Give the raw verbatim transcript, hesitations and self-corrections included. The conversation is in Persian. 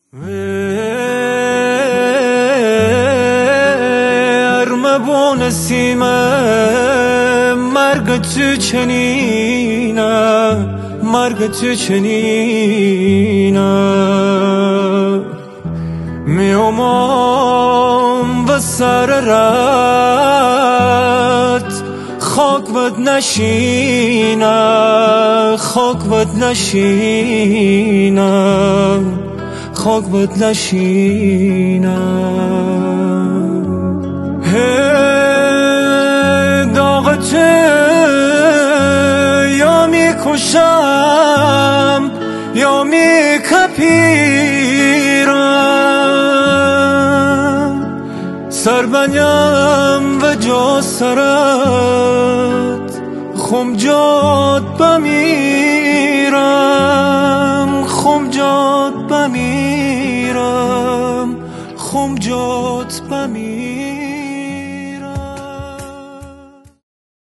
ارمبو نسیمه مرگ تو چنینه مرگ تو چنینه میامم و سر رد خاک بد نشینه خاک بد نشینه خاک بد نشینه داغت یا میکشم یا میکپیرم سر بنیم و جا سرت خم جات بمیرم خم جات بمیرم خم جات بمیرم